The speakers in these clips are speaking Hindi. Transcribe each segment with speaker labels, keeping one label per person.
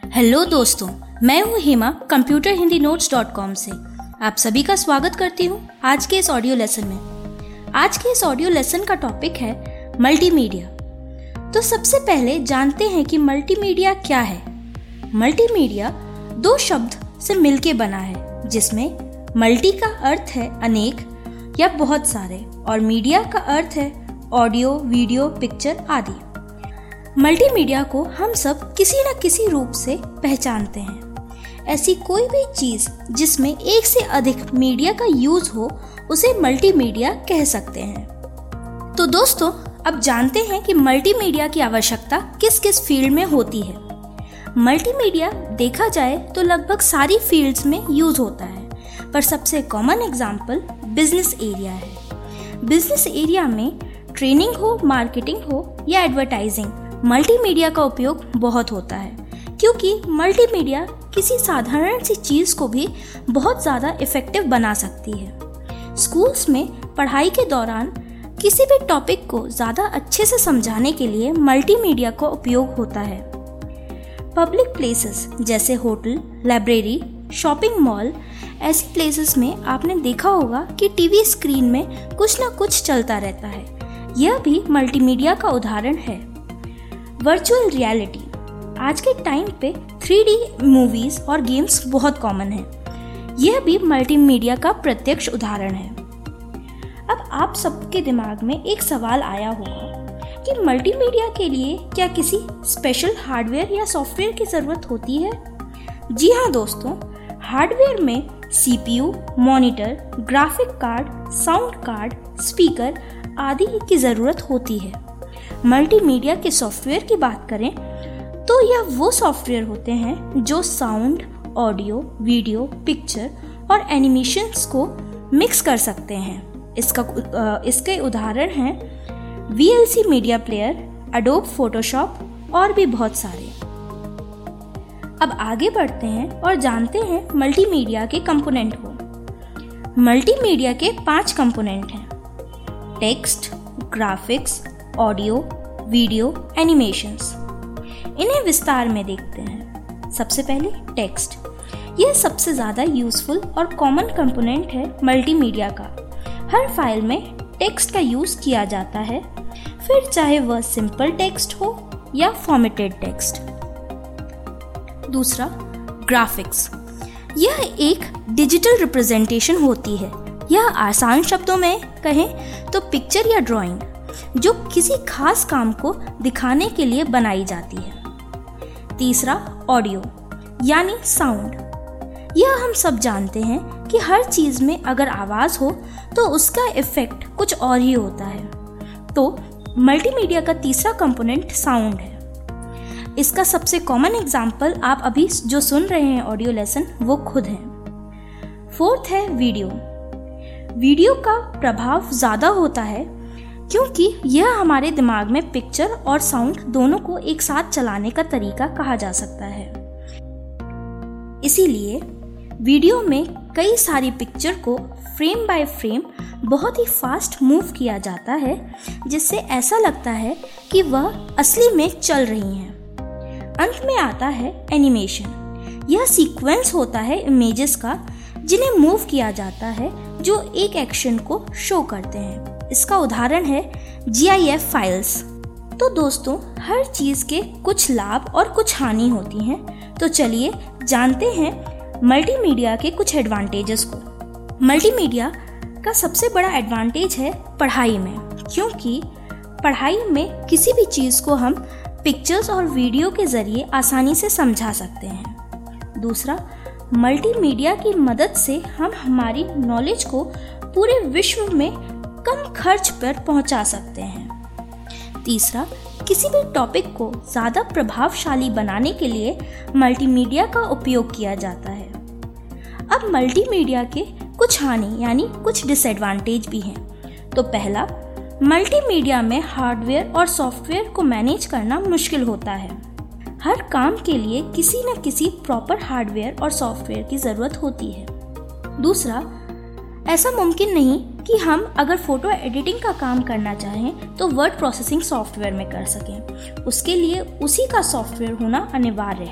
Speaker 1: हेलो दोस्तों, मैं हूँ हेमा computerhindinotes.com से। आप सभी का स्वागत करती हूँ आज के इस ऑडियो लेसन में। आज के इस ऑडियो लेसन का टॉपिक है मल्टीमीडिया। तो सबसे पहले जानते हैं कि मल्टीमीडिया क्या है। मल्टीमीडिया दो शब्द से मिलके बना है, जिसमें मल्टी का अर्थ है अनेक या बहुत सारे और मीडिया का अर्थ है ऑडियो, वीडियो, पिक्चर आदि। मल्टीमीडिया को हम सब किसी न किसी रूप से पहचानते हैं। ऐसी कोई भी चीज जिसमें एक से अधिक मीडिया का यूज हो उसे मल्टीमीडिया कह सकते हैं। तो दोस्तों, अब जानते हैं कि मल्टीमीडिया की आवश्यकता किस किस फील्ड में होती है। मल्टीमीडिया देखा जाए तो लगभग सारी फील्ड्स में यूज होता है, पर सबसे कॉमन एग्जाम्पल बिजनेस एरिया है। बिजनेस एरिया में ट्रेनिंग हो, मार्केटिंग हो या एडवर्टाइजिंग, मल्टीमीडिया का उपयोग बहुत होता है, क्योंकि मल्टीमीडिया किसी साधारण सी चीज को भी बहुत ज़्यादा इफेक्टिव बना सकती है। स्कूल्स में पढ़ाई के दौरान किसी भी टॉपिक को ज़्यादा अच्छे से समझाने के लिए मल्टीमीडिया का उपयोग होता है। पब्लिक प्लेसेस जैसे होटल, लाइब्रेरी, शॉपिंग मॉल, ऐसी प्लेसेस में आपने देखा होगा कि टीवी स्क्रीन में कुछ न कुछ चलता रहता है। यह भी मल्टीमीडिया का उदाहरण है। वर्चुअल रियलिटी, आज के टाइम पे 3D मूवीज और गेम्स बहुत कॉमन है। यह भी मल्टीमीडिया का प्रत्यक्ष उदाहरण है। अब आप सबके दिमाग में एक सवाल आया होगा कि मल्टीमीडिया के लिए क्या किसी स्पेशल हार्डवेयर या सॉफ्टवेयर की ज़रूरत होती है? जी हाँ दोस्तों, हार्डवेयर में CPU, monitor, graphic card, sound card, speaker आदि की ज़रूरत होती है। मल्टीमीडिया के सॉफ्टवेयर की बात करें तो यह वो सॉफ्टवेयर होते हैं जो साउंड, ऑडियो, वीडियो, पिक्चर और एनिमेशंस को मिक्स कर सकते हैं। इसके उदाहरण हैं VLC media player, Adobe Photoshop और भी बहुत सारे। अब आगे बढ़ते हैं और जानते हैं मल्टीमीडिया के कंपोनेंट को। मल्टीमीडिया के 5 कंपोनेंट हैं: text, graphics, audio, video, animations. इन्हें विस्तार में देखते हैं। सबसे पहले टेक्स्ट। यह सबसे ज़्यादा यूजफुल और कॉमन कंपोनेंट है मल्टीमीडिया का। हर फाइल में टेक्स्ट का यूज़ किया जाता है, फिर चाहे वह सिंपल टेक्स्ट हो या फॉर्मेटेड टेक्स्ट। दूसरा, ग्राफिक्स। यह एक डिजिटल रिप्रेजेंटेशन होती है। यह आसान शब्दों में कहें तो पिक्चर या ड्राइंग जो किसी खास काम को दिखाने के लिए बनाई जाती है। तीसरा, ऑडियो यानी साउंड। यह हम सब जानते हैं कि हर चीज में अगर आवाज हो तो उसका इफेक्ट कुछ और ही होता है। तो मल्टीमीडिया का तीसरा कंपोनेंट साउंड है। इसका सबसे कॉमन एग्जाम्पल आप अभी जो सुन रहे हैं ऑडियो लेसन, वो खुद है। फोर्थ है वीडियो। वीडियो का प्रभाव ज्यादा होता है क्योंकि यह हमारे दिमाग में पिक्चर और साउंड दोनों को एक साथ चलाने का तरीका कहा जा सकता है। इसीलिए वीडियो में कई सारी पिक्चर को फ्रेम बाय फ्रेम बहुत ही फास्ट मूव किया जाता है, जिससे ऐसा लगता है कि वह असली में चल रही हैं। अंत में आता है एनिमेशन। यह सीक्वेंस होता है इमेजेस का जिन्हें मूव किया जाता है, जो एक एक्शन को शो करते हैं। इसका उदाहरण है GIF फाइल्स। तो दोस्तों, हर चीज के कुछ लाभ और कुछ हानि होती हैं। तो चलिए जानते हैं मल्टीमीडिया के कुछ एडवांटेजेस को। मल्टीमीडिया का सबसे बड़ा एडवांटेज है पढ़ाई में, क्योंकि पढ़ाई में किसी भी चीज को हम पिक्चर्स और वीडियो के जरिए आसानी से समझा सकते हैं। दूसरा, मल्टीमीडिया की मदद से हम हमारी नॉलेज को पूरे विश्व में कम खर्च पर पहुंचा सकते हैं। तीसरा, किसी भी टॉपिक को ज़्यादा प्रभावशाली बनाने के लिए मल्टीमीडिया का उपयोग किया जाता है। अब मल्टीमीडिया के कुछ हानि यानी कुछ डिसएडवांटेज भी हैं। तो पहला, मल्टीमीडिया में हार्डवेयर और सॉफ्टवेयर को मैनेज करना मुश्किल होता है। हर काम के लिए किसी न किसी प्रॉपर हार्डवेयर और सॉफ्टवेयर की ज़रूरत होती है। दूसरा, ऐसा मुमकिन नहीं कि हम अगर फोटो एडिटिंग का काम करना चाहें तो वर्ड प्रोसेसिंग सॉफ्टवेयर में कर सकें। उसके लिए उसी का सॉफ्टवेयर होना अनिवार्य है।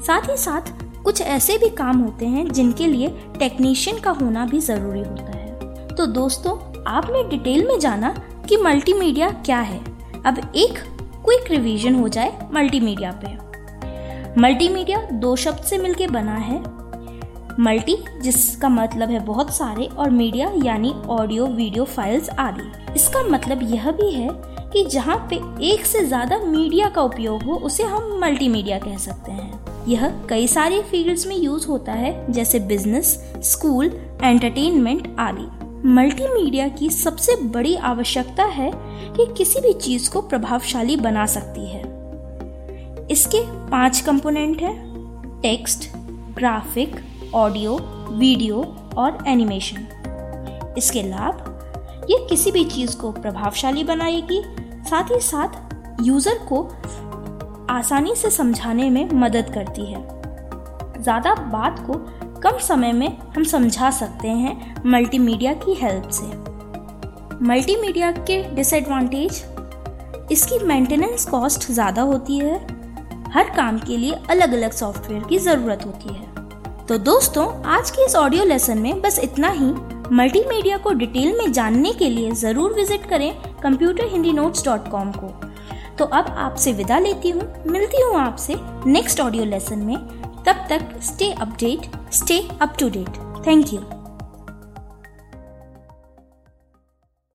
Speaker 1: साथ ही साथ कुछ ऐसे भी काम होते हैं जिनके लिए टेक्नीशियन का होना भी ज़रूरी होता है। तो दोस्तों, आपने डिटेल में जाना कि मल्टीमीडिया क्या है। अब एक क्विक रिवीजन हो जाए मल्टीमीडिया पे। मल्टीमीडिया 2 शब्द से मिलके बना है। मल्टी जिसका मतलब है बहुत सारे, और मीडिया यानी ऑडियो, वीडियो, फाइल्स आदि। इसका मतलब यह भी है कि जहाँ पे एक से ज़्यादा मीडिया का उपयोग हो उसे हम मल्टीमीडिया कह सकते हैं। यह कई सारे फील्ड्स में यूज होता है, जैसे बिजनेस, स्कूल, एंटरटेनमेंट आदि। मल्टीमीडिया की सबसे बड़ी आवश्यकता है कि किसी भी चीज को प्रभावशाली बना सकती है। इसके 5 कंपोनेंट हैं: टेक्स्ट, ग्राफिक, ऑडियो, वीडियो और एनिमेशन। इसके लाभ: ये किसी भी चीज को प्रभावशाली बनाएगी, साथ ही साथ यूजर को आसानी से समझाने में मदद करती है। ज़्यादा बात को कम समय में हम समझा सकते हैं मल्टीमीडिया की हेल्प से। मल्टीमीडिया के डिसएडवांटेज: इसकी मेंटेनेंस कॉस्ट ज़्यादा होती है। हर काम के लिए अलग अलग सॉफ्टवेयर की ज़रूरत होती है। तो दोस्तों, आज के इस ऑडियो लेसन में बस इतना ही। मल्टीमीडिया को डिटेल में जानने के लिए ज़रूर विजिट करें computerhindinotes.com को। तो अब आपसे विदा लेती हूँ। मिलती हूँ आपसे नेक्स्ट ऑडियो लेसन में। तब तक stay update, stay up to date. Thank you.